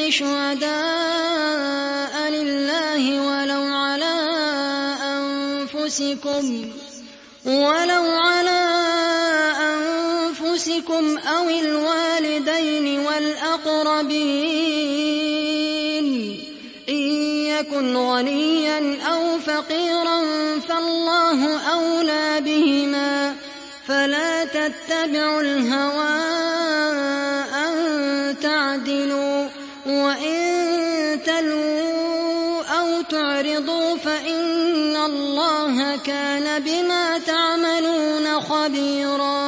شهداء لله ولو على أنفسكم أو الوالدين والأقربين إن يكن غنيا أو فقيرا فالله أولى بهما فلا تتبعوا الهوى أن تعدلوا وإن تلووا أو تعرضوا فإن الله كان بما تعملون خبيرا.